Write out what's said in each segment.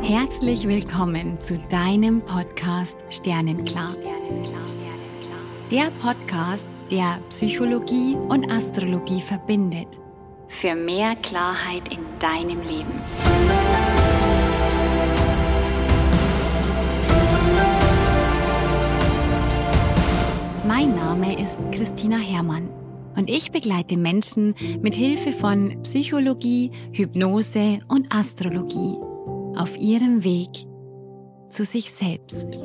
Herzlich willkommen zu deinem Podcast Sternenklar. Der Podcast, der Psychologie und Astrologie verbindet. Für mehr Klarheit in deinem Leben. Mein Name ist Christina Herrmann und ich begleite Menschen mit Hilfe von Psychologie, Hypnose und Astrologie auf ihrem Weg zu sich selbst.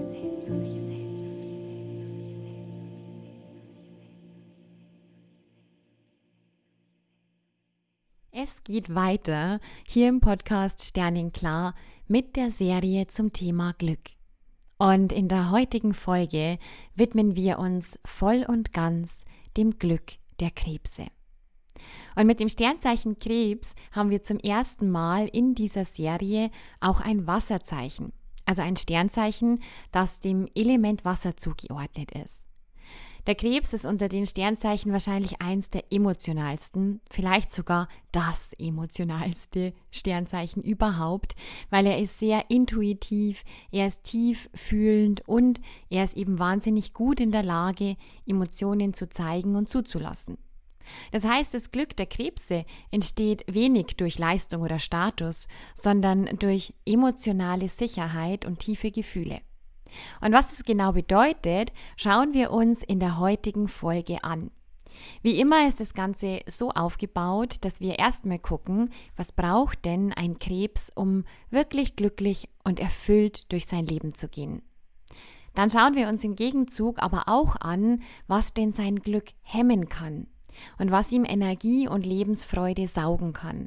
Es geht weiter hier im Podcast Sternenklar mit der Serie zum Thema Glück. Und in der heutigen Folge widmen wir uns voll und ganz dem Glück der Krebse. Und mit dem Sternzeichen Krebs haben wir zum ersten Mal in dieser Serie auch ein Wasserzeichen, also ein Sternzeichen, das dem Element Wasser zugeordnet ist. Der Krebs ist unter den Sternzeichen wahrscheinlich eins der emotionalsten, vielleicht sogar das emotionalste Sternzeichen überhaupt, weil er ist sehr intuitiv, er ist tief fühlend und er ist eben wahnsinnig gut in der Lage, Emotionen zu zeigen und zuzulassen. Das heißt, das Glück der Krebse entsteht wenig durch Leistung oder Status, sondern durch emotionale Sicherheit und tiefe Gefühle. Und was das genau bedeutet, schauen wir uns in der heutigen Folge an. Wie immer ist das Ganze so aufgebaut, dass wir erstmal gucken, was braucht denn ein Krebs, um wirklich glücklich und erfüllt durch sein Leben zu gehen. Dann schauen wir uns im Gegenzug aber auch an, was denn sein Glück hemmen kann und was ihm Energie und Lebensfreude saugen kann.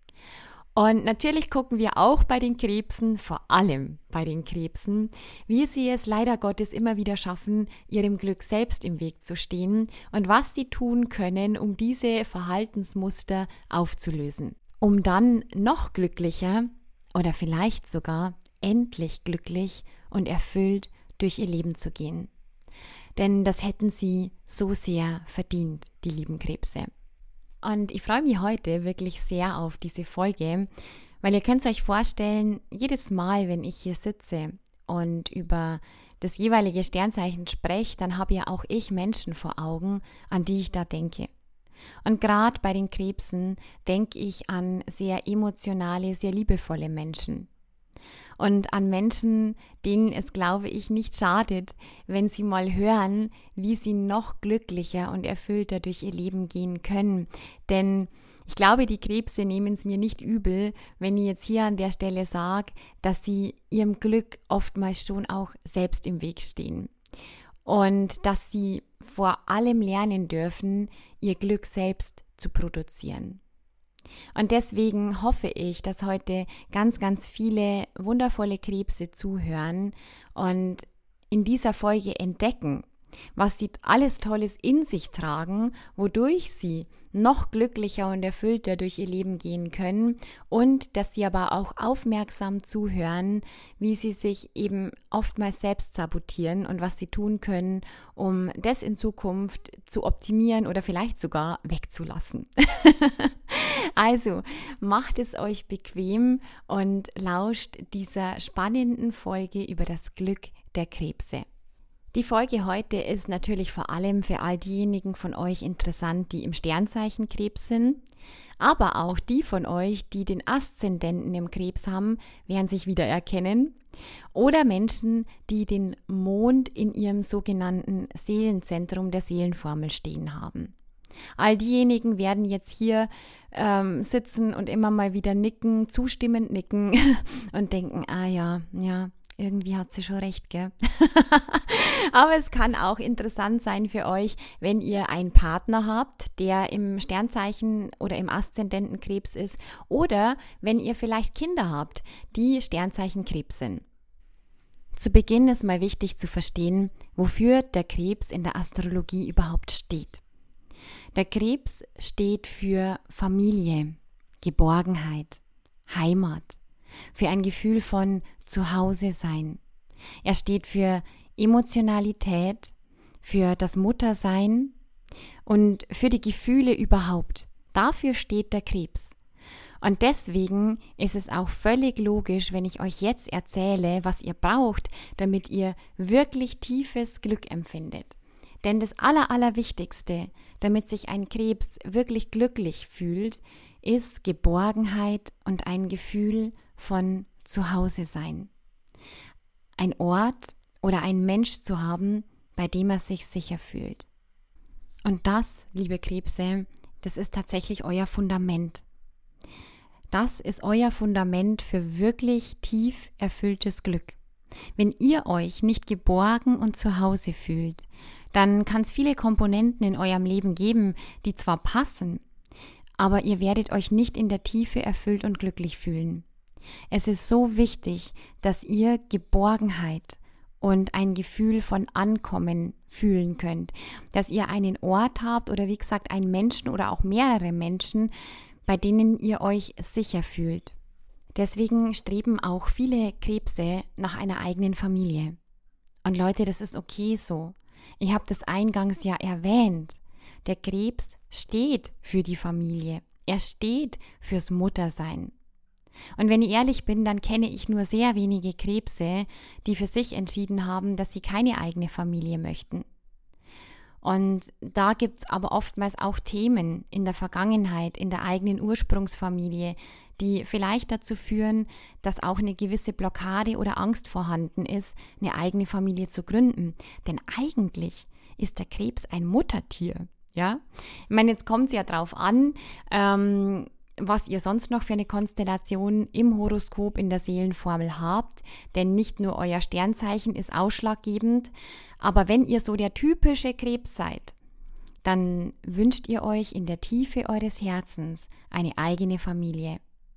Und natürlich gucken wir auch bei den Krebsen, vor allem bei den Krebsen, wie sie es leider Gottes immer wieder schaffen, ihrem Glück selbst im Weg zu stehen und was sie tun können, um diese Verhaltensmuster aufzulösen, um dann noch glücklicher oder vielleicht sogar endlich glücklich und erfüllt durch ihr Leben zu gehen. Denn das hätten sie so sehr verdient, die lieben Krebse. Und ich freue mich heute wirklich sehr auf diese Folge, weil ihr könnt euch vorstellen, jedes Mal, wenn ich hier sitze und über das jeweilige Sternzeichen spreche, dann habe ja auch ich Menschen vor Augen, an die ich da denke. Und gerade bei den Krebsen denke ich an sehr emotionale, sehr liebevolle Menschen. Und an Menschen, denen es, glaube ich, nicht schadet, wenn sie mal hören, wie sie noch glücklicher und erfüllter durch ihr Leben gehen können. Denn ich glaube, die Krebse nehmen es mir nicht übel, wenn ich jetzt hier an der Stelle sage, dass sie ihrem Glück oftmals schon auch selbst im Weg stehen. Und dass sie vor allem lernen dürfen, ihr Glück selbst zu produzieren. Und deswegen hoffe ich, dass heute ganz, ganz viele wundervolle Krebse zuhören und in dieser Folge entdecken, was sie alles Tolles in sich tragen, wodurch sie noch glücklicher und erfüllter durch ihr Leben gehen können und dass sie aber auch aufmerksam zuhören, wie sie sich eben oftmals selbst sabotieren und was sie tun können, um das in Zukunft zu optimieren oder vielleicht sogar wegzulassen. Also macht es euch bequem und lauscht dieser spannenden Folge über das Glück der Krebse. Die Folge heute ist natürlich vor allem für all diejenigen von euch interessant, die im Sternzeichen Krebs sind, aber auch die von euch, die den Aszendenten im Krebs haben, werden sich wiedererkennen, oder Menschen, die den Mond in ihrem sogenannten Seelenzentrum der Seelenformel stehen haben. All diejenigen werden jetzt hier sitzen und immer mal wieder nicken, zustimmend nicken und denken, ja, irgendwie hat sie schon recht, gell? Aber es kann auch interessant sein für euch, wenn ihr einen Partner habt, der im Sternzeichen oder im Aszendenten Krebs ist, oder wenn ihr vielleicht Kinder habt, die Sternzeichen Krebs sind. Zu Beginn ist mal wichtig zu verstehen, wofür der Krebs in der Astrologie überhaupt steht. Der Krebs steht für Familie, Geborgenheit, Heimat, für ein Gefühl von Zuhause sein. Er steht für Emotionalität, für das Muttersein und für die Gefühle überhaupt. Dafür steht der Krebs. Und deswegen ist es auch völlig logisch, wenn ich euch jetzt erzähle, was ihr braucht, damit ihr wirklich tiefes Glück empfindet. Denn das Allerwichtigste, damit sich ein Krebs wirklich glücklich fühlt, ist Geborgenheit und ein Gefühl von Zuhause sein. Ein Ort oder ein Mensch zu haben, bei dem er sich sicher fühlt. Und das, liebe Krebse, das ist tatsächlich euer Fundament. Das ist euer Fundament für wirklich tief erfülltes Glück. Wenn ihr euch nicht geborgen und zu Hause fühlt, dann kann es viele Komponenten in eurem Leben geben, die zwar passen, aber ihr werdet euch nicht in der Tiefe erfüllt und glücklich fühlen. Es ist so wichtig, dass ihr Geborgenheit und ein Gefühl von Ankommen fühlen könnt, dass ihr einen Ort habt oder wie gesagt einen Menschen oder auch mehrere Menschen, bei denen ihr euch sicher fühlt. Deswegen streben auch viele Krebse nach einer eigenen Familie. Und Leute, das ist okay so. Ich habe das eingangs ja erwähnt. Der Krebs steht für die Familie. Er steht fürs Muttersein. Und wenn ich ehrlich bin, dann kenne ich nur sehr wenige Krebse, die für sich entschieden haben, dass sie keine eigene Familie möchten. Und da gibt es aber oftmals auch Themen in der Vergangenheit, in der eigenen Ursprungsfamilie, die vielleicht dazu führen, dass auch eine gewisse Blockade oder Angst vorhanden ist, eine eigene Familie zu gründen. Denn eigentlich ist der Krebs ein Muttertier. Ja? Ich meine, jetzt kommt es ja drauf an, was ihr sonst noch für eine Konstellation im Horoskop in der Seelenformel habt, denn nicht nur euer Sternzeichen ist ausschlaggebend, aber wenn ihr so der typische Krebs seid, dann wünscht ihr euch in der Tiefe eures Herzens eine eigene Familie.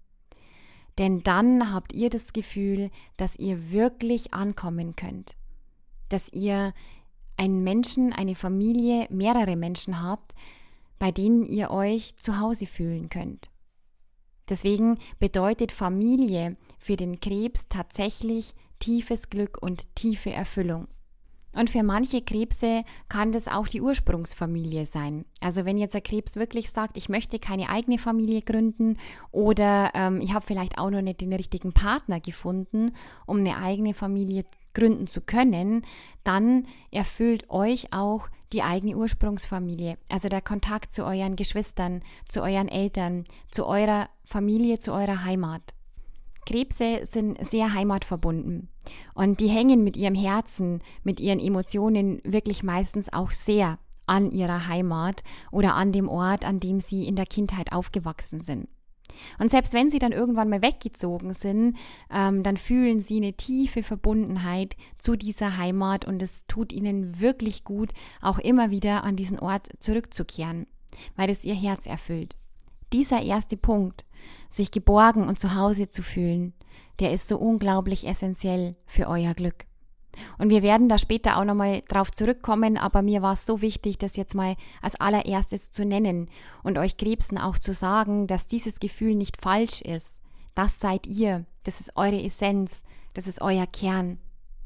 Denn dann habt ihr das Gefühl, dass ihr wirklich ankommen könnt, dass ihr einen Menschen, eine Familie, mehrere Menschen habt, bei denen ihr euch zu Hause fühlen könnt. Deswegen bedeutet Familie für den Krebs tatsächlich tiefes Glück und tiefe Erfüllung. Und für manche Krebse kann das auch die Ursprungsfamilie sein. Also wenn jetzt der Krebs wirklich sagt, ich möchte keine eigene Familie gründen oder ich habe vielleicht auch noch nicht den richtigen Partner gefunden, um eine eigene Familie gründen zu können, dann erfüllt euch auch die eigene Ursprungsfamilie. Also der Kontakt zu euren Geschwistern, zu euren Eltern, zu eurer Familie, zu eurer Heimat. Krebse sind sehr heimatverbunden und die hängen mit ihrem Herzen, mit ihren Emotionen wirklich meistens auch sehr an ihrer Heimat oder an dem Ort, an dem sie in der Kindheit aufgewachsen sind. Und selbst wenn sie dann irgendwann mal weggezogen sind, dann fühlen sie eine tiefe Verbundenheit zu dieser Heimat und es tut ihnen wirklich gut, auch immer wieder an diesen Ort zurückzukehren, weil es ihr Herz erfüllt. Dieser erste Punkt, sich geborgen und zu Hause zu fühlen, der ist so unglaublich essentiell für euer Glück. Und wir werden da später auch nochmal drauf zurückkommen, aber mir war es so wichtig, das jetzt mal als allererstes zu nennen und euch Krebsen auch zu sagen, dass dieses Gefühl nicht falsch ist. Das seid ihr, das ist eure Essenz, das ist euer Kern.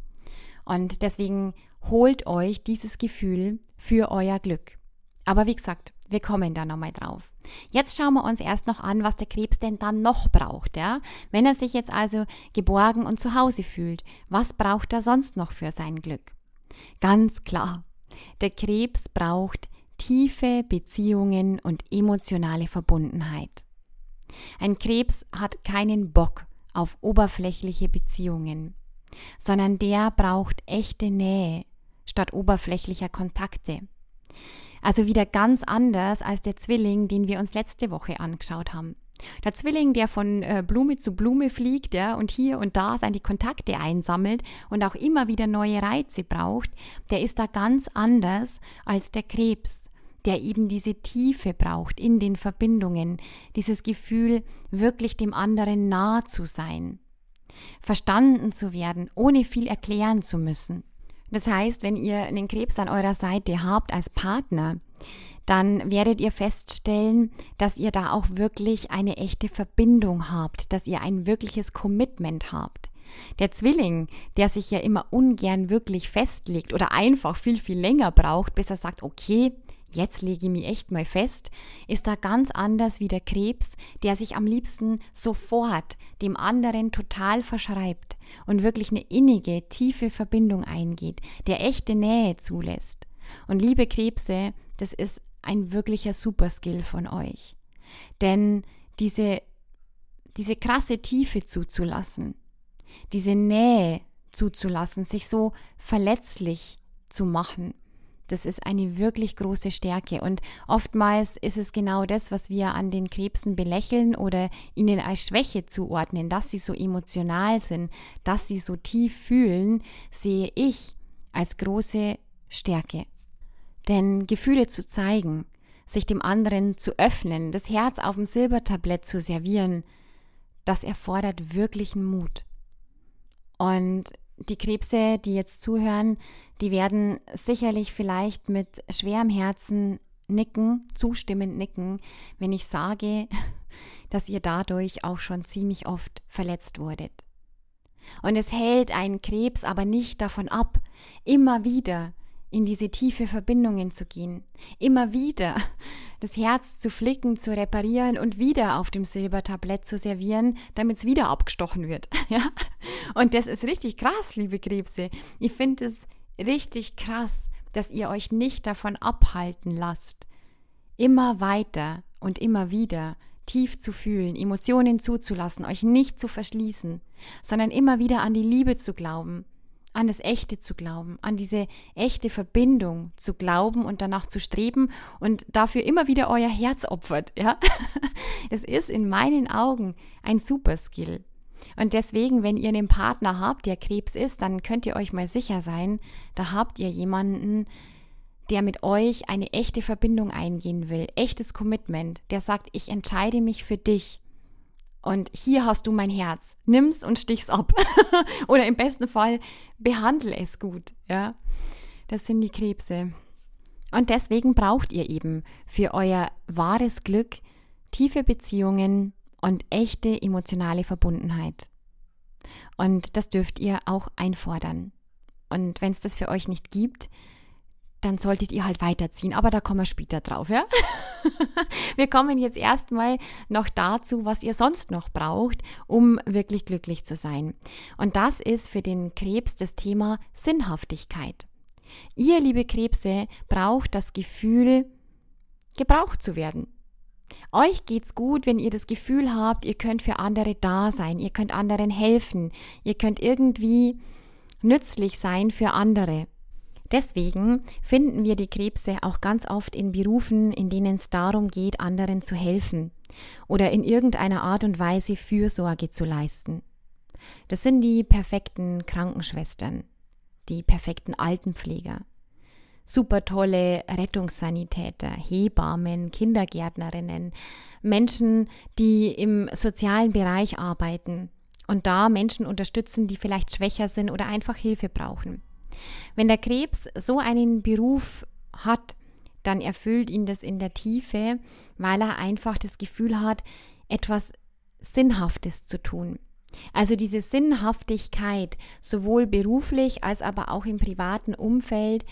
Und deswegen holt euch dieses Gefühl für euer Glück. Aber wie gesagt, wir kommen da nochmal drauf. Jetzt schauen wir uns erst noch an, was der Krebs denn dann noch braucht. Ja? Wenn er sich jetzt also geborgen und zu Hause fühlt, was braucht er sonst noch für sein Glück? Ganz klar, der Krebs braucht tiefe Beziehungen und emotionale Verbundenheit. Ein Krebs hat keinen Bock auf oberflächliche Beziehungen, sondern der braucht echte Nähe statt oberflächlicher Kontakte. Also wieder ganz anders als der Zwilling, den wir uns letzte Woche angeschaut haben. Der Zwilling, der von Blume zu Blume fliegt, ja, und hier und da seine Kontakte einsammelt und auch immer wieder neue Reize braucht, der ist da ganz anders als der Krebs, der eben diese Tiefe braucht in den Verbindungen, dieses Gefühl, wirklich dem anderen nah zu sein, verstanden zu werden, ohne viel erklären zu müssen. Das heißt, wenn ihr einen Krebs an eurer Seite habt als Partner, dann werdet ihr feststellen, dass ihr da auch wirklich eine echte Verbindung habt, dass ihr ein wirkliches Commitment habt. Der Zwilling, der sich ja immer ungern wirklich festlegt oder einfach viel, viel länger braucht, bis er sagt, okay, jetzt lege ich mich echt mal fest, ist da ganz anders wie der Krebs, der sich am liebsten sofort dem anderen total verschreibt und wirklich eine innige, tiefe Verbindung eingeht, der echte Nähe zulässt. Und liebe Krebse, das ist ein wirklicher Superskill von euch. Denn diese krasse Tiefe zuzulassen, diese Nähe zuzulassen, sich so verletzlich zu machen, das ist eine wirklich große Stärke. Und oftmals ist es genau das, was wir an den Krebsen belächeln oder ihnen als Schwäche zuordnen, dass sie so emotional sind, dass sie so tief fühlen, sehe ich als große Stärke. Denn Gefühle zu zeigen, sich dem anderen zu öffnen, das Herz auf dem Silbertablett zu servieren, das erfordert wirklichen Mut. Und die Krebse, die jetzt zuhören, die werden sicherlich vielleicht mit schwerem Herzen nicken, zustimmend nicken, wenn ich sage, dass ihr dadurch auch schon ziemlich oft verletzt wurdet. Und es hält einen Krebs aber nicht davon ab, immer wieder in diese tiefe Verbindungen zu gehen, immer wieder das Herz zu flicken, zu reparieren und wieder auf dem Silbertablett zu servieren, damit es wieder abgestochen wird. Ja? Und das ist richtig krass, liebe Krebse. Ich finde es richtig krass, dass ihr euch nicht davon abhalten lasst, immer weiter und immer wieder tief zu fühlen, Emotionen zuzulassen, euch nicht zu verschließen, sondern immer wieder an die Liebe zu glauben, an das Echte zu glauben, an diese echte Verbindung zu glauben und danach zu streben und dafür immer wieder euer Herz opfert. Ja? Es ist in meinen Augen ein Superskill. Und deswegen, wenn ihr einen Partner habt, der Krebs ist, dann könnt ihr euch mal sicher sein, da habt ihr jemanden, der mit euch eine echte Verbindung eingehen will, echtes Commitment, der sagt, ich entscheide mich für dich. Und hier hast du mein Herz. Nimm's und stich's ab. Oder im besten Fall behandle es gut. Ja? Das sind die Krebse. Und deswegen braucht ihr eben für euer wahres Glück tiefe Beziehungen und echte emotionale Verbundenheit. Und das dürft ihr auch einfordern. Und wenn es das für euch nicht gibt, dann solltet ihr halt weiterziehen. Aber da kommen wir später drauf, ja? Wir kommen jetzt erstmal noch dazu, was ihr sonst noch braucht, um wirklich glücklich zu sein. Und das ist für den Krebs das Thema Sinnhaftigkeit. Ihr, liebe Krebse, braucht das Gefühl, gebraucht zu werden. Euch geht's gut, wenn ihr das Gefühl habt, ihr könnt für andere da sein, ihr könnt anderen helfen, ihr könnt irgendwie nützlich sein für andere. Deswegen finden wir die Krebse auch ganz oft in Berufen, in denen es darum geht, anderen zu helfen oder in irgendeiner Art und Weise Fürsorge zu leisten. Das sind die perfekten Krankenschwestern, die perfekten Altenpfleger, super tolle Rettungssanitäter, Hebammen, Kindergärtnerinnen, Menschen, die im sozialen Bereich arbeiten und da Menschen unterstützen, die vielleicht schwächer sind oder einfach Hilfe brauchen. Wenn der Krebs so einen Beruf hat, dann erfüllt ihn das in der Tiefe, weil er einfach das Gefühl hat, etwas Sinnhaftes zu tun. Also diese Sinnhaftigkeit, sowohl beruflich als aber auch im privaten Umfeld,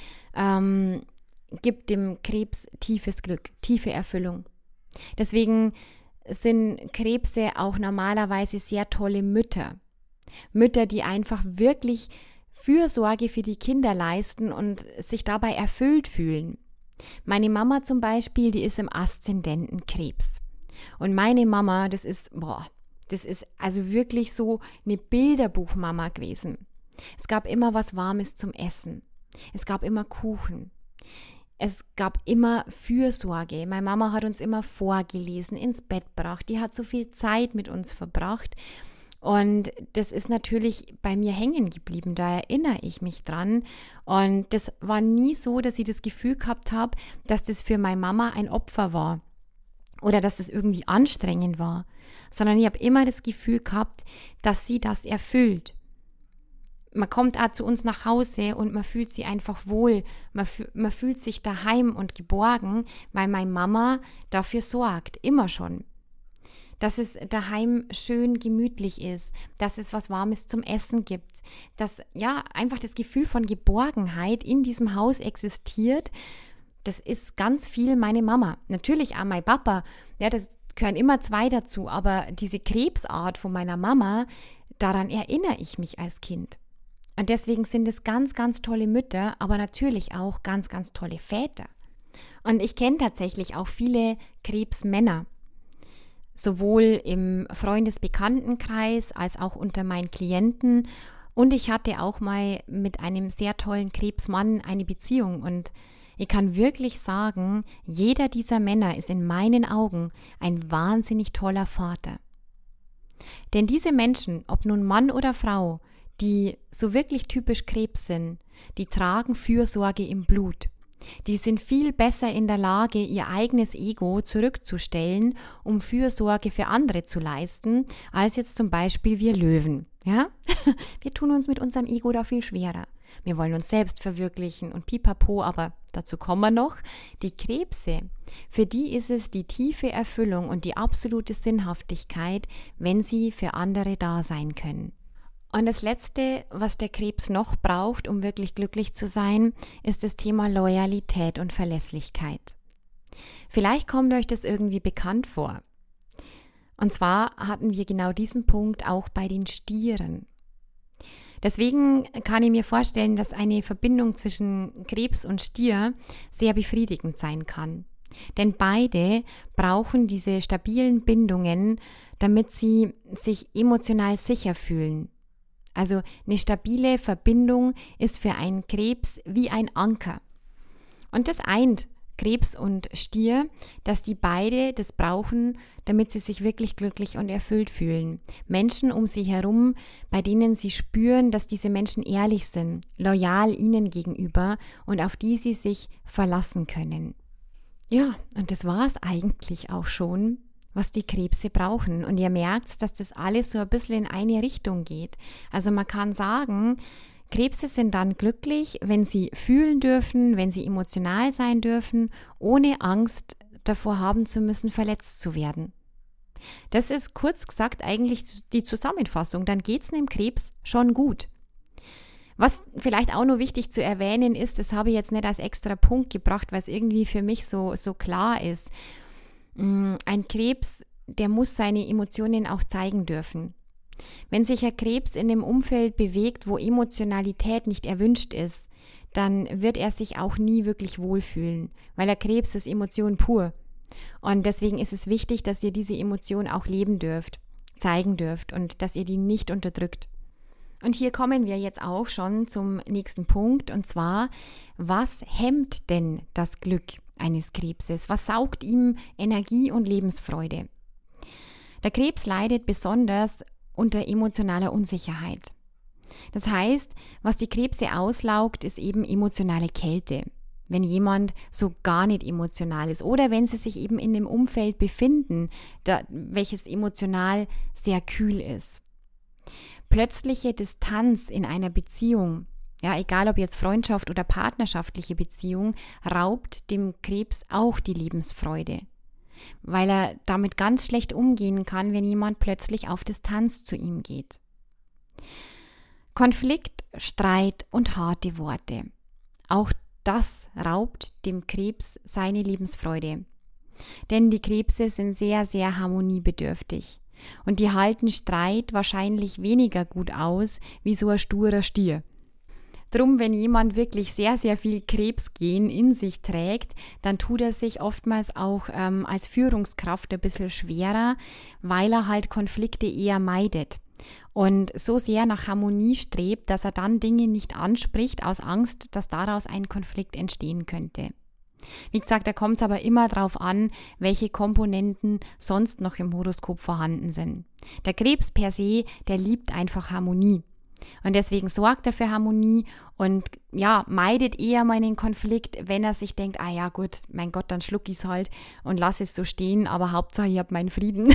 gibt dem Krebs tiefes Glück, tiefe Erfüllung. Deswegen sind Krebse auch normalerweise sehr tolle Mütter. Mütter, die einfach wirklich Fürsorge für die Kinder leisten und sich dabei erfüllt fühlen. Meine Mama zum Beispiel, die ist im Aszendenten Krebs. Und meine Mama, das ist also wirklich so eine Bilderbuchmama gewesen. Es gab immer was Warmes zum Essen. Es gab immer Kuchen. Es gab immer Fürsorge. Meine Mama hat uns immer vorgelesen, ins Bett gebracht. Die hat so viel Zeit mit uns verbracht. Und das ist natürlich bei mir hängen geblieben, da erinnere ich mich dran. Und das war nie so, dass ich das Gefühl gehabt habe, dass das für meine Mama ein Opfer war oder dass das irgendwie anstrengend war, sondern ich habe immer das Gefühl gehabt, dass sie das erfüllt. Man kommt auch zu uns nach Hause und man fühlt sich einfach wohl, man fühlt sich daheim und geborgen, weil meine Mama dafür sorgt, immer schon. Dass es daheim schön gemütlich ist, dass es was Warmes zum Essen gibt, dass ja einfach das Gefühl von Geborgenheit in diesem Haus existiert, das ist ganz viel meine Mama. Natürlich auch mein Papa, ja, das gehören immer zwei dazu, aber diese Krebsart von meiner Mama, daran erinnere ich mich als Kind. Und deswegen sind es ganz, ganz tolle Mütter, aber natürlich auch ganz, ganz tolle Väter. Und ich kenne tatsächlich auch viele Krebsmänner, sowohl im Freundesbekanntenkreis als auch unter meinen Klienten. Und ich hatte auch mal mit einem sehr tollen Krebsmann eine Beziehung. Und ich kann wirklich sagen, jeder dieser Männer ist in meinen Augen ein wahnsinnig toller Vater. Denn diese Menschen, ob nun Mann oder Frau, die so wirklich typisch Krebs sind, die tragen Fürsorge im Blut. Die sind viel besser in der Lage, ihr eigenes Ego zurückzustellen, um Fürsorge für andere zu leisten, als jetzt zum Beispiel wir Löwen. Ja? Wir tun uns mit unserem Ego da viel schwerer. Wir wollen uns selbst verwirklichen und pipapo, aber dazu kommen wir noch. Die Krebse, für die ist es die tiefe Erfüllung und die absolute Sinnhaftigkeit, wenn sie für andere da sein können. Und das Letzte, was der Krebs noch braucht, um wirklich glücklich zu sein, ist das Thema Loyalität und Verlässlichkeit. Vielleicht kommt euch das irgendwie bekannt vor. Und zwar hatten wir genau diesen Punkt auch bei den Stieren. Deswegen kann ich mir vorstellen, dass eine Verbindung zwischen Krebs und Stier sehr befriedigend sein kann. Denn beide brauchen diese stabilen Bindungen, damit sie sich emotional sicher fühlen. Also eine stabile Verbindung ist für einen Krebs wie ein Anker. Und das eint Krebs und Stier, dass die beide das brauchen, damit sie sich wirklich glücklich und erfüllt fühlen. Menschen um sie herum, bei denen sie spüren, dass diese Menschen ehrlich sind, loyal ihnen gegenüber und auf die sie sich verlassen können. Ja, und das war es eigentlich auch schon, was die Krebse brauchen. Und ihr merkt, dass das alles so ein bisschen in eine Richtung geht. Also man kann sagen, Krebse sind dann glücklich, wenn sie fühlen dürfen, wenn sie emotional sein dürfen, ohne Angst davor haben zu müssen, verletzt zu werden. Das ist kurz gesagt eigentlich die Zusammenfassung. Dann geht es einem Krebs schon gut. Was vielleicht auch noch wichtig zu erwähnen ist, das habe ich jetzt nicht als extra Punkt gebracht, weil es irgendwie für mich so klar ist. Ein Krebs, der muss seine Emotionen auch zeigen dürfen. Wenn sich ein Krebs in einem Umfeld bewegt, wo Emotionalität nicht erwünscht ist, dann wird er sich auch nie wirklich wohlfühlen, weil der Krebs ist Emotion pur. Und deswegen ist es wichtig, dass ihr diese Emotion auch leben dürft, zeigen dürft und dass ihr die nicht unterdrückt. Und hier kommen wir jetzt auch schon zum nächsten Punkt, und zwar, was hemmt denn das Glück eines Krebses? Was saugt ihm Energie und Lebensfreude? Der Krebs leidet besonders unter emotionaler Unsicherheit. Das heißt, was die Krebse auslaugt, ist eben emotionale Kälte. Wenn jemand so gar nicht emotional ist oder wenn sie sich eben in dem Umfeld befinden, welches emotional sehr kühl ist. Plötzliche Distanz in einer Beziehung, ja, egal ob jetzt Freundschaft oder partnerschaftliche Beziehung, raubt dem Krebs auch die Lebensfreude, weil er damit ganz schlecht umgehen kann, wenn jemand plötzlich auf Distanz zu ihm geht. Konflikt, Streit und harte Worte. Auch das raubt dem Krebs seine Lebensfreude. Denn die Krebse sind sehr, sehr harmoniebedürftig. Und die halten Streit wahrscheinlich weniger gut aus wie so ein sturer Stier. Drum, wenn jemand wirklich sehr, sehr viel Krebsgen in sich trägt, dann tut er sich oftmals auch als Führungskraft ein bisschen schwerer, weil er halt Konflikte eher meidet und so sehr nach Harmonie strebt, dass er dann Dinge nicht anspricht, aus Angst, dass daraus ein Konflikt entstehen könnte. Wie gesagt, da kommt es aber immer darauf an, welche Komponenten sonst noch im Horoskop vorhanden sind. Der Krebs per se, der liebt einfach Harmonie. Und deswegen sorgt er für Harmonie und ja, meidet eher mal einen Konflikt, wenn er sich denkt, ah ja gut, mein Gott, dann schluck ich es halt und lass es so stehen, aber Hauptsache ich habe meinen Frieden.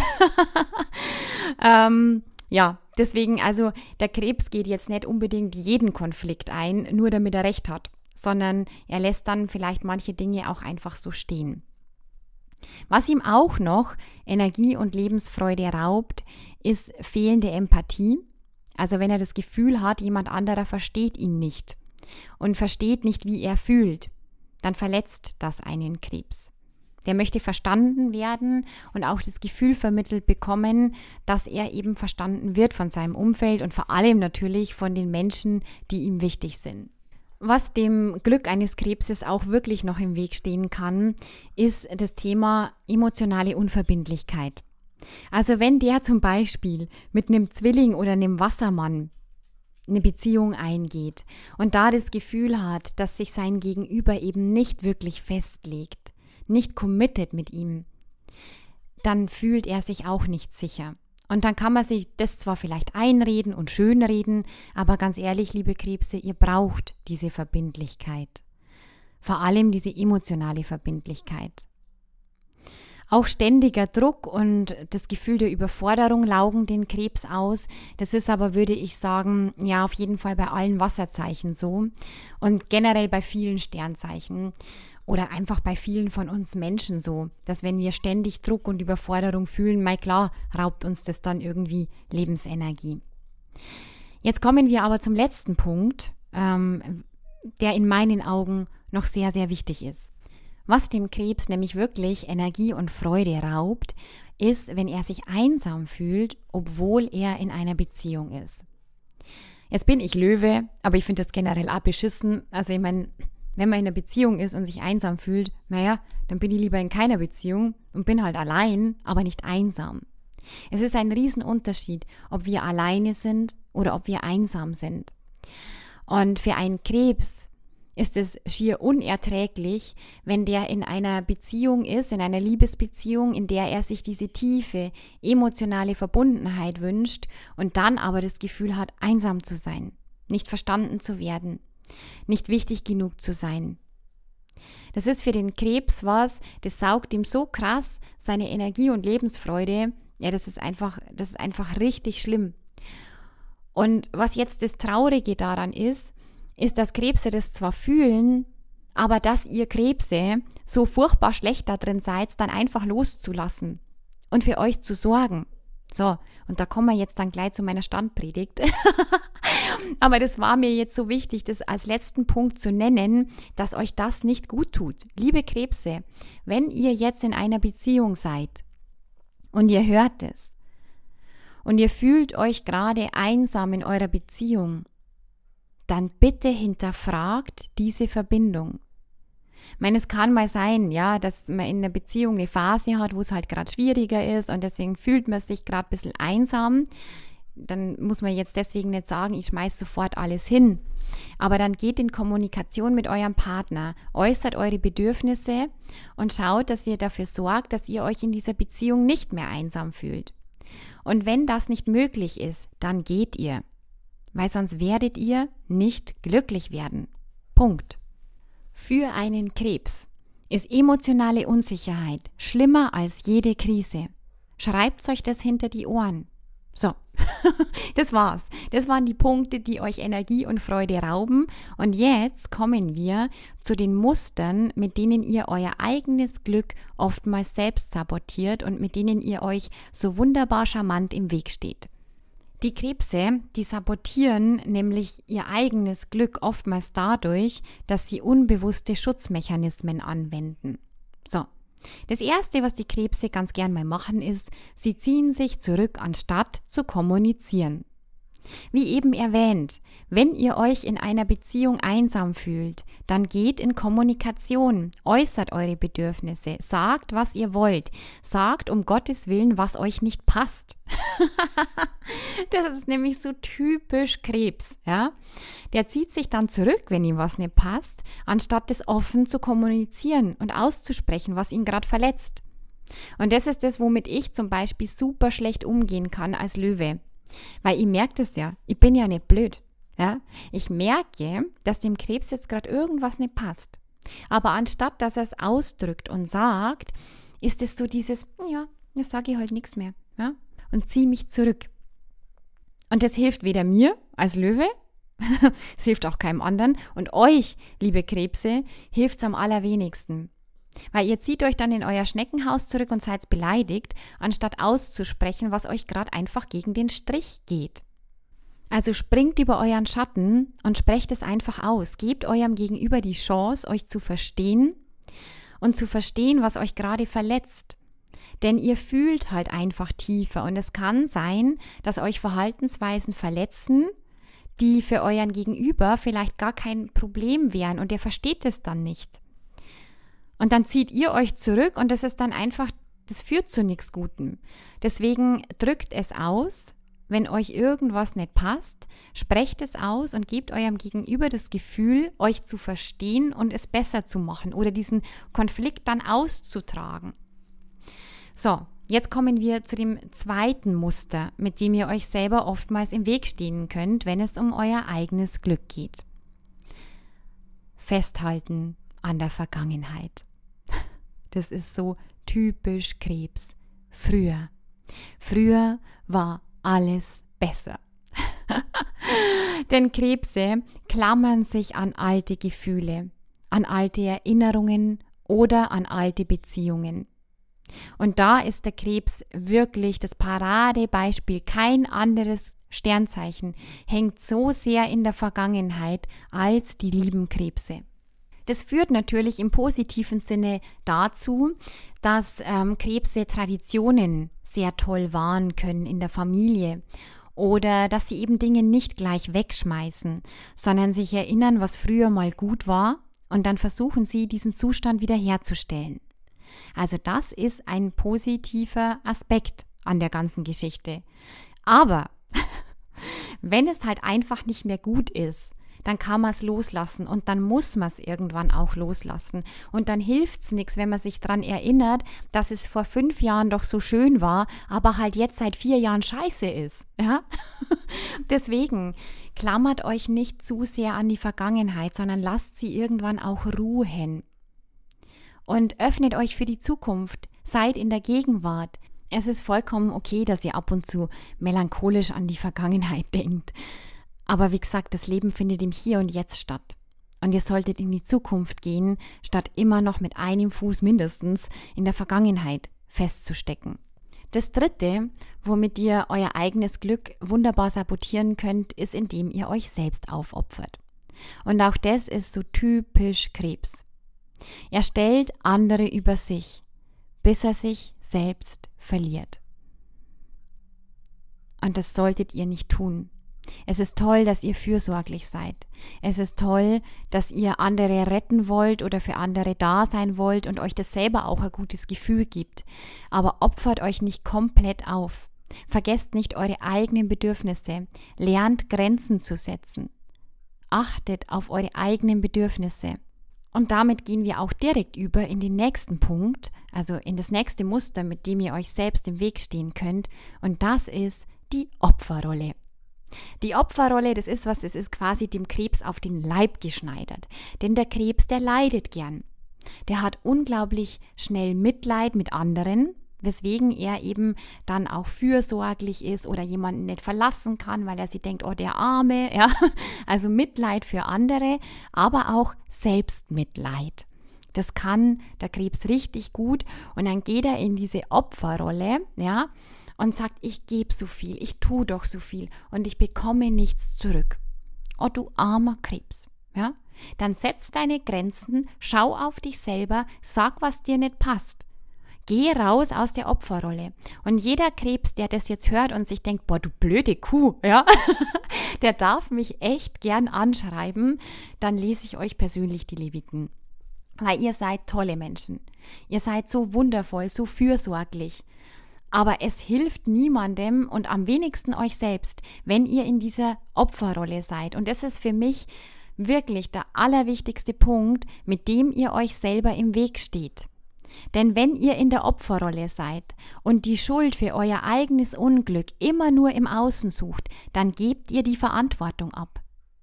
Ja, deswegen, also der Krebs geht jetzt nicht unbedingt jeden Konflikt ein, nur damit er recht hat, sondern er lässt dann vielleicht manche Dinge auch einfach so stehen. Was ihm auch noch Energie und Lebensfreude raubt, ist fehlende Empathie. Also wenn er das Gefühl hat, jemand anderer versteht ihn nicht und versteht nicht, wie er fühlt, dann verletzt das einen Krebs. Der möchte verstanden werden und auch das Gefühl vermittelt bekommen, dass er eben verstanden wird von seinem Umfeld und vor allem natürlich von den Menschen, die ihm wichtig sind. Was dem Glück eines Krebses auch wirklich noch im Weg stehen kann, ist das Thema emotionale Unverbindlichkeit. Also wenn der zum Beispiel mit einem Zwilling oder einem Wassermann eine Beziehung eingeht und da das Gefühl hat, dass sich sein Gegenüber eben nicht wirklich festlegt, nicht committed mit ihm, dann fühlt er sich auch nicht sicher. Und dann kann man sich das zwar vielleicht einreden und schönreden, aber ganz ehrlich, liebe Krebse, ihr braucht diese Verbindlichkeit. Vor allem diese emotionale Verbindlichkeit. Auch ständiger Druck und das Gefühl der Überforderung laugen den Krebs aus. Das ist aber, würde ich sagen, ja auf jeden Fall bei allen Wasserzeichen so und generell bei vielen Sternzeichen. Oder einfach bei vielen von uns Menschen so, dass wenn wir ständig Druck und Überforderung fühlen, mal klar, raubt uns das dann irgendwie Lebensenergie. Jetzt kommen wir aber zum letzten Punkt, der in meinen Augen noch sehr, sehr wichtig ist. Was dem Krebs nämlich wirklich Energie und Freude raubt, ist, wenn er sich einsam fühlt, obwohl er in einer Beziehung ist. Jetzt bin ich Löwe, aber ich finde das generell auch beschissen. Also ich meine, wenn man in einer Beziehung ist und sich einsam fühlt, naja, dann bin ich lieber in keiner Beziehung und bin halt allein, aber nicht einsam. Es ist ein Riesenunterschied, ob wir alleine sind oder ob wir einsam sind. Und für einen Krebs ist es schier unerträglich, wenn der in einer Beziehung ist, in einer Liebesbeziehung, in der er sich diese tiefe, emotionale Verbundenheit wünscht und dann aber das Gefühl hat, einsam zu sein, nicht verstanden zu werden, nicht wichtig genug zu sein. Das ist für den Krebs was, das saugt ihm so krass seine Energie und Lebensfreude. Ja, das ist einfach richtig schlimm. Und was jetzt das Traurige daran ist, dass Krebse das zwar fühlen, aber dass ihr Krebse so furchtbar schlecht da drin seid, dann einfach loszulassen und für euch zu sorgen. So, und da kommen wir jetzt dann gleich zu meiner Standpredigt. Aber das war mir jetzt so wichtig, das als letzten Punkt zu nennen, dass euch das nicht gut tut. Liebe Krebse, wenn ihr jetzt in einer Beziehung seid und ihr hört es und ihr fühlt euch gerade einsam in eurer Beziehung, dann bitte hinterfragt diese Verbindung. Ich meine, es kann mal sein, ja, dass man in einer Beziehung eine Phase hat, wo es halt gerade schwieriger ist und deswegen fühlt man sich gerade ein bisschen einsam. Dann muss man jetzt deswegen nicht sagen, ich schmeiß sofort alles hin. Aber dann geht in Kommunikation mit eurem Partner, äußert eure Bedürfnisse und schaut, dass ihr dafür sorgt, dass ihr euch in dieser Beziehung nicht mehr einsam fühlt. Und wenn das nicht möglich ist, dann geht ihr. Weil sonst werdet ihr nicht glücklich werden. Punkt. Für einen Krebs ist emotionale Unsicherheit schlimmer als jede Krise. Schreibt euch das hinter die Ohren. So, das war's. Das waren die Punkte, die euch Energie und Freude rauben. Und jetzt kommen wir zu den Mustern, mit denen ihr euer eigenes Glück oftmals selbst sabotiert und mit denen ihr euch so wunderbar charmant im Weg steht. Die Krebse, die sabotieren nämlich ihr eigenes Glück oftmals dadurch, dass sie unbewusste Schutzmechanismen anwenden. So, das Erste, was die Krebse ganz gern mal machen, ist, sie ziehen sich zurück, anstatt zu kommunizieren. Wie eben erwähnt, wenn ihr euch in einer Beziehung einsam fühlt, dann geht in Kommunikation, äußert eure Bedürfnisse, sagt, was ihr wollt, sagt um Gottes Willen, was euch nicht passt. Das ist nämlich so typisch Krebs, ja? Der zieht sich dann zurück, wenn ihm was nicht passt, anstatt es offen zu kommunizieren und auszusprechen, was ihn gerade verletzt. Und das ist das, womit ich zum Beispiel super schlecht umgehen kann als Löwe. Weil ich merke das ja, ich bin ja nicht blöd. Ja? Ich merke, dass dem Krebs jetzt gerade irgendwas nicht passt. Aber anstatt, dass er es ausdrückt und sagt, ist es so dieses, ja, das sage ich halt nichts mehr. Ja? Und ziehe mich zurück. Und das hilft weder mir als Löwe, es hilft auch keinem anderen. Und euch, liebe Krebse, hilft es am allerwenigsten. Weil ihr zieht euch dann in euer Schneckenhaus zurück und seid beleidigt, anstatt auszusprechen, was euch gerade einfach gegen den Strich geht. Also springt über euren Schatten und sprecht es einfach aus. Gebt eurem Gegenüber die Chance, euch zu verstehen und zu verstehen, was euch gerade verletzt. Denn ihr fühlt halt einfach tiefer und es kann sein, dass euch Verhaltensweisen verletzen, die für euren Gegenüber vielleicht gar kein Problem wären und der versteht es dann nicht. Und dann zieht ihr euch zurück und das ist dann einfach, das führt zu nichts Gutem. Deswegen drückt es aus. Wenn euch irgendwas nicht passt, sprecht es aus und gebt eurem Gegenüber das Gefühl, euch zu verstehen und es besser zu machen oder diesen Konflikt dann auszutragen. So, jetzt kommen wir zu dem zweiten Muster, mit dem ihr euch selber oftmals im Weg stehen könnt, wenn es um euer eigenes Glück geht. Festhalten an der Vergangenheit. Das ist so typisch Krebs. Früher war alles besser. Denn Krebse klammern sich an alte Gefühle, an alte Erinnerungen oder an alte Beziehungen. Und da ist der Krebs wirklich das Paradebeispiel. Kein anderes Sternzeichen hängt so sehr in der Vergangenheit als die lieben Krebse. Das führt natürlich im positiven Sinne dazu, dass Krebse Traditionen sehr toll wahren können in der Familie oder dass sie eben Dinge nicht gleich wegschmeißen, sondern sich erinnern, was früher mal gut war und dann versuchen sie, diesen Zustand wiederherzustellen. Also das ist ein positiver Aspekt an der ganzen Geschichte. Aber wenn es halt einfach nicht mehr gut ist, dann kann man es loslassen und dann muss man es irgendwann auch loslassen. Und dann hilft es nichts, wenn man sich daran erinnert, dass es vor 5 Jahren doch so schön war, aber halt jetzt seit 4 Jahren scheiße ist. Ja? Deswegen klammert euch nicht zu sehr an die Vergangenheit, sondern lasst sie irgendwann auch ruhen. Und öffnet euch für die Zukunft, seid in der Gegenwart. Es ist vollkommen okay, dass ihr ab und zu melancholisch an die Vergangenheit denkt. Aber wie gesagt, das Leben findet im Hier und Jetzt statt. Und ihr solltet in die Zukunft gehen, statt immer noch mit einem Fuß mindestens in der Vergangenheit festzustecken. Das Dritte, womit ihr euer eigenes Glück wunderbar sabotieren könnt, ist, indem ihr euch selbst aufopfert. Und auch das ist so typisch Krebs. Er stellt andere über sich, bis er sich selbst verliert. Und das solltet ihr nicht tun. Es ist toll, dass ihr fürsorglich seid. Es ist toll, dass ihr andere retten wollt oder für andere da sein wollt und euch das selber auch ein gutes Gefühl gibt. Aber opfert euch nicht komplett auf. Vergesst nicht eure eigenen Bedürfnisse. Lernt Grenzen zu setzen. Achtet auf eure eigenen Bedürfnisse. Und damit gehen wir auch direkt über in den nächsten Punkt, also in das nächste Muster, mit dem ihr euch selbst im Weg stehen könnt. Und das ist die Opferrolle. Die Opferrolle, das ist was, es ist quasi dem Krebs auf den Leib geschneidert. Denn der Krebs, der leidet gern. Der hat unglaublich schnell Mitleid mit anderen, weswegen er eben dann auch fürsorglich ist oder jemanden nicht verlassen kann, weil er sich denkt, oh, der Arme, ja. Also Mitleid für andere, aber auch Selbstmitleid. Das kann der Krebs richtig gut und dann geht er in diese Opferrolle, ja, und sagt, ich gebe so viel, ich tue doch so viel und ich bekomme nichts zurück. Oh, du armer Krebs, ja. Dann setz deine Grenzen, schau auf dich selber, sag, was dir nicht passt. Geh raus aus der Opferrolle. Und jeder Krebs, der das jetzt hört und sich denkt, boah, du blöde Kuh, ja, der darf mich echt gern anschreiben, dann lese ich euch persönlich die Leviten. Weil ihr seid tolle Menschen. Ihr seid so wundervoll, so fürsorglich. Aber es hilft niemandem und am wenigsten euch selbst, wenn ihr in dieser Opferrolle seid. Und das ist für mich wirklich der allerwichtigste Punkt, mit dem ihr euch selber im Weg steht. Denn wenn ihr in der Opferrolle seid und die Schuld für euer eigenes Unglück immer nur im Außen sucht, dann gebt ihr die Verantwortung ab.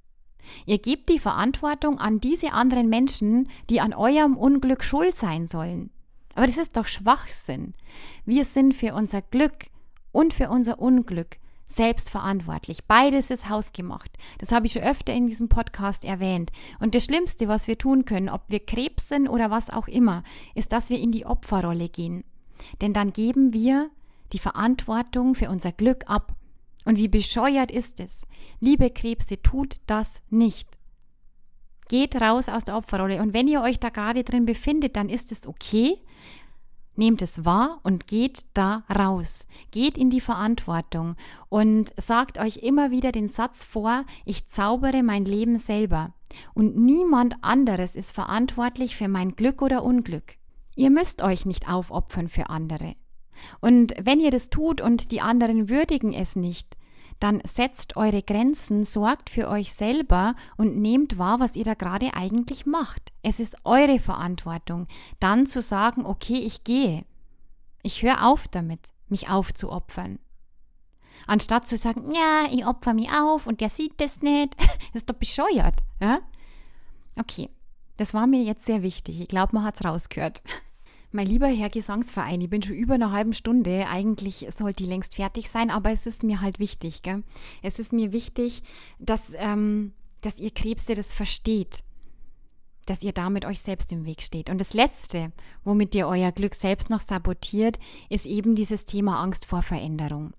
Ihr gebt die Verantwortung an diese anderen Menschen, die an eurem Unglück schuld sein sollen. Aber das ist doch Schwachsinn. Wir sind für unser Glück und für unser Unglück selbst verantwortlich. Beides ist hausgemacht. Das habe ich schon öfter in diesem Podcast erwähnt. Und das Schlimmste, was wir tun können, ob wir Krebs sind oder was auch immer, ist, dass wir in die Opferrolle gehen. Denn dann geben wir die Verantwortung für unser Glück ab. Und wie bescheuert ist es? Liebe Krebse, tut das nicht. Geht raus aus der Opferrolle. Und wenn ihr euch da gerade drin befindet, dann ist es okay. Nehmt es wahr und geht da raus. Geht in die Verantwortung und sagt euch immer wieder den Satz vor, ich zaubere mein Leben selber. Und niemand anderes ist verantwortlich für mein Glück oder Unglück. Ihr müsst euch nicht aufopfern für andere. Und wenn ihr das tut und die anderen würdigen es nicht, dann setzt eure Grenzen, sorgt für euch selber und nehmt wahr, was ihr da gerade eigentlich macht. Es ist eure Verantwortung, dann zu sagen, okay, ich gehe. Ich höre auf damit, mich aufzuopfern. Anstatt zu sagen, ja, ich opfer mich auf und der sieht das nicht. Das ist doch bescheuert. Ja? Okay, das war mir jetzt sehr wichtig. Ich glaube, man hat es rausgehört. Mein lieber Herr Gesangsverein, ich bin schon über eine halbe Stunde, eigentlich sollte die längst fertig sein, aber es ist mir halt wichtig. Gell? Es ist mir wichtig, dass ihr Krebse das versteht, dass ihr damit euch selbst im Weg steht. Und das Letzte, womit ihr euer Glück selbst noch sabotiert, ist eben dieses Thema Angst vor Veränderung.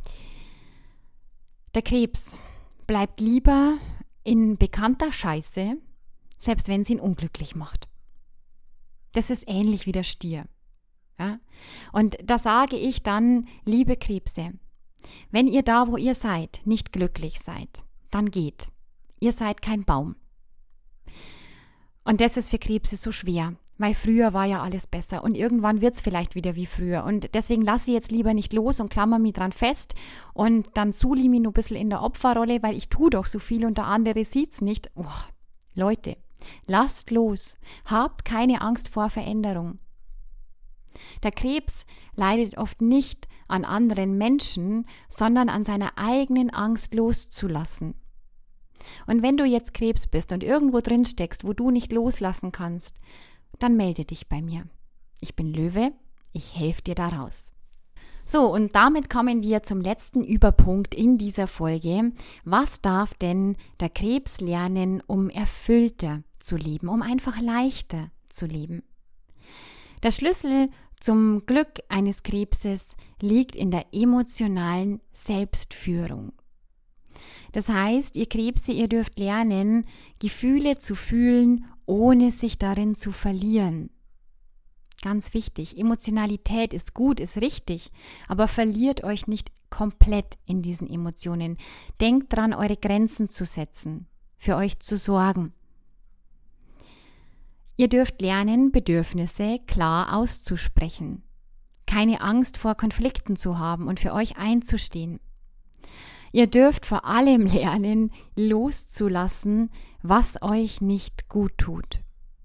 Der Krebs bleibt lieber in bekannter Scheiße, selbst wenn sie ihn unglücklich macht. Das ist ähnlich wie der Stier. Ja? Und da sage ich dann, liebe Krebse, wenn ihr da, wo ihr seid, nicht glücklich seid, dann geht. Ihr seid kein Baum. Und das ist für Krebse so schwer, weil früher war ja alles besser und irgendwann wird es vielleicht wieder wie früher. Und deswegen lasse ich jetzt lieber nicht los und klammer mich dran fest und dann suhle ich mich nur ein bisschen in der Opferrolle, weil ich tue doch so viel und der andere sieht es nicht. Oh, Leute. Lasst los, habt keine Angst vor Veränderung. Der Krebs leidet oft nicht an anderen Menschen, sondern an seiner eigenen Angst loszulassen. Und wenn du jetzt Krebs bist und irgendwo drin steckst, wo du nicht loslassen kannst, dann melde dich bei mir. Ich bin Löwe, ich helfe dir da raus. So, und damit kommen wir zum letzten Überpunkt in dieser Folge. Was darf denn der Krebs lernen, um erfüllter zu leben, um einfach leichter zu leben? Der Schlüssel zum Glück eines Krebses liegt in der emotionalen Selbstführung. Das heißt, ihr Krebse, ihr dürft lernen, Gefühle zu fühlen, ohne sich darin zu verlieren. Ganz wichtig, Emotionalität ist gut, ist richtig, aber verliert euch nicht komplett in diesen Emotionen. Denkt dran, eure Grenzen zu setzen, für euch zu sorgen. Ihr dürft lernen, Bedürfnisse klar auszusprechen, keine Angst vor Konflikten zu haben und für euch einzustehen. Ihr dürft vor allem lernen, loszulassen, was euch nicht gut tut.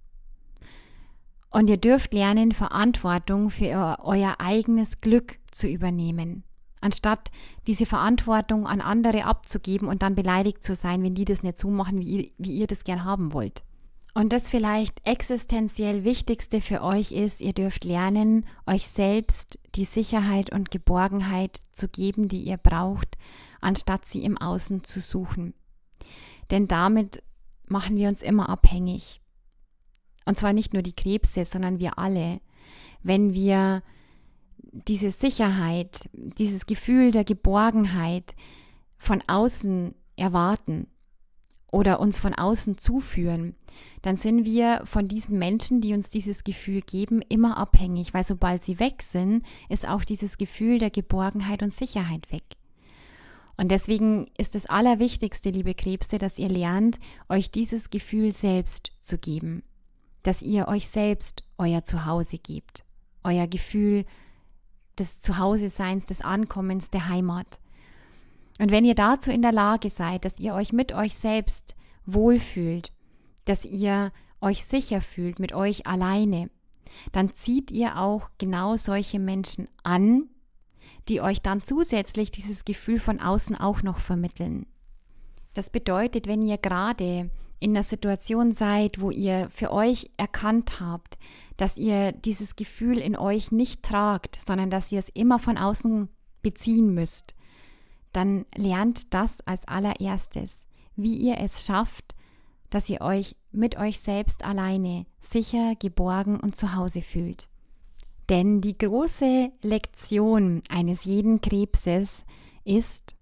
Und ihr dürft lernen, Verantwortung für euer eigenes Glück zu übernehmen, anstatt diese Verantwortung an andere abzugeben und dann beleidigt zu sein, wenn die das nicht so machen, wie ihr das gern haben wollt. Und das vielleicht existenziell Wichtigste für euch ist, ihr dürft lernen, euch selbst die Sicherheit und Geborgenheit zu geben, die ihr braucht, anstatt sie im Außen zu suchen. Denn damit machen wir uns immer abhängig. Und zwar nicht nur die Krebse, sondern wir alle. Wenn wir diese Sicherheit, dieses Gefühl der Geborgenheit von außen erwarten oder uns von außen zuführen, dann sind wir von diesen Menschen, die uns dieses Gefühl geben, immer abhängig, weil sobald sie weg sind, ist auch dieses Gefühl der Geborgenheit und Sicherheit weg. Und deswegen ist das Allerwichtigste, liebe Krebse, dass ihr lernt, euch dieses Gefühl selbst zu geben. Dass ihr euch selbst euer Zuhause gebt, euer Gefühl des Zuhause-Seins, des Ankommens, der Heimat. Und wenn ihr dazu in der Lage seid, dass ihr euch mit euch selbst wohlfühlt, dass ihr euch sicher fühlt mit euch alleine, dann zieht ihr auch genau solche Menschen an, die euch dann zusätzlich dieses Gefühl von außen auch noch vermitteln. Das bedeutet, wenn ihr gerade in einer Situation seid, wo ihr für euch erkannt habt, dass ihr dieses Gefühl in euch nicht tragt, sondern dass ihr es immer von außen beziehen müsst, dann lernt das als allererstes, wie ihr es schafft, dass ihr euch mit euch selbst alleine sicher, geborgen und zu Hause fühlt. Denn die große Lektion eines jeden Krebses ist,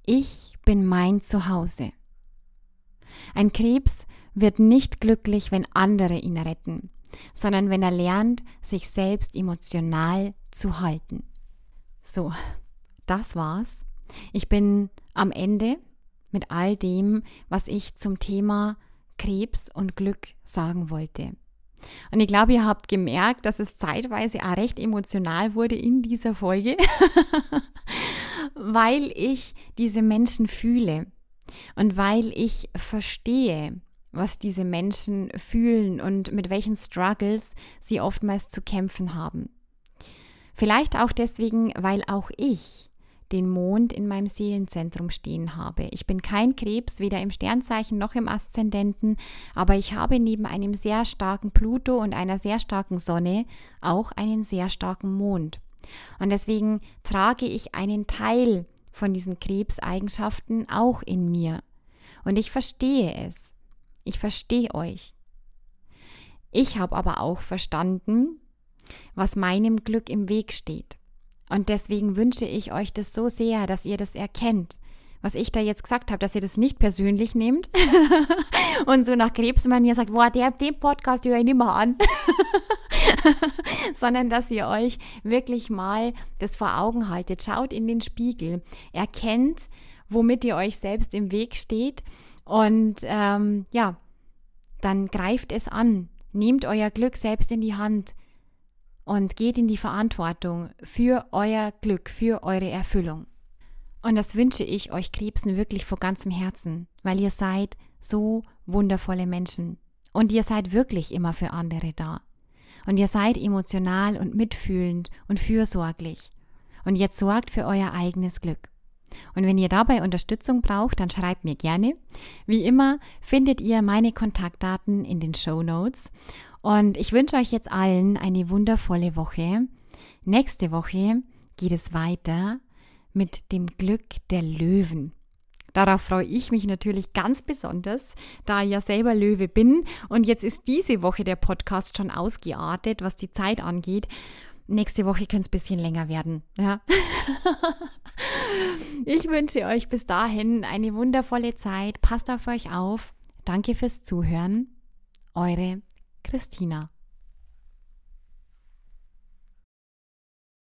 Ich bin mein Zuhause. Ein Krebs wird nicht glücklich, wenn andere ihn retten, sondern wenn er lernt, sich selbst emotional zu halten. So, das war's. Ich bin am Ende mit all dem, was ich zum Thema Krebs und Glück sagen wollte. Und ich glaube, ihr habt gemerkt, dass es zeitweise auch recht emotional wurde in dieser Folge, weil ich diese Menschen fühle und weil ich verstehe, was diese Menschen fühlen und mit welchen Struggles sie oftmals zu kämpfen haben. Vielleicht auch deswegen, weil auch ich den Mond in meinem Seelenzentrum stehen habe. Ich bin kein Krebs, weder im Sternzeichen noch im Aszendenten, aber ich habe neben einem sehr starken Pluto und einer sehr starken Sonne auch einen sehr starken Mond. Und deswegen trage ich einen Teil von diesen Krebseigenschaften auch in mir. Und ich verstehe es. Ich verstehe euch. Ich habe aber auch verstanden, was meinem Glück im Weg steht. Und deswegen wünsche ich euch das so sehr, dass ihr das erkennt, was ich da jetzt gesagt habe, dass ihr das nicht persönlich nehmt und so nach Krebsmanier sagt, boah, den Podcast höre ich nicht mehr an, sondern dass ihr euch wirklich mal das vor Augen haltet. Schaut in den Spiegel, erkennt, womit ihr euch selbst im Weg steht und dann greift es an, nehmt euer Glück selbst in die Hand und geht in die Verantwortung für euer Glück, für eure Erfüllung. Und das wünsche ich euch Krebsen wirklich von ganzem Herzen, weil ihr seid so wundervolle Menschen und ihr seid wirklich immer für andere da. Und ihr seid emotional und mitfühlend und fürsorglich. Und jetzt sorgt für euer eigenes Glück. Und wenn ihr dabei Unterstützung braucht, dann schreibt mir gerne. Wie immer findet ihr meine Kontaktdaten in den Shownotes. Und ich wünsche euch jetzt allen eine wundervolle Woche. Nächste Woche geht es weiter mit dem Glück der Löwen. Darauf freue ich mich natürlich ganz besonders, da ich ja selber Löwe bin. Und jetzt ist diese Woche der Podcast schon ausgeartet, was die Zeit angeht. Nächste Woche könnte es ein bisschen länger werden. Ja. Ich wünsche euch bis dahin eine wundervolle Zeit. Passt auf euch auf. Danke fürs Zuhören. Eure Christina.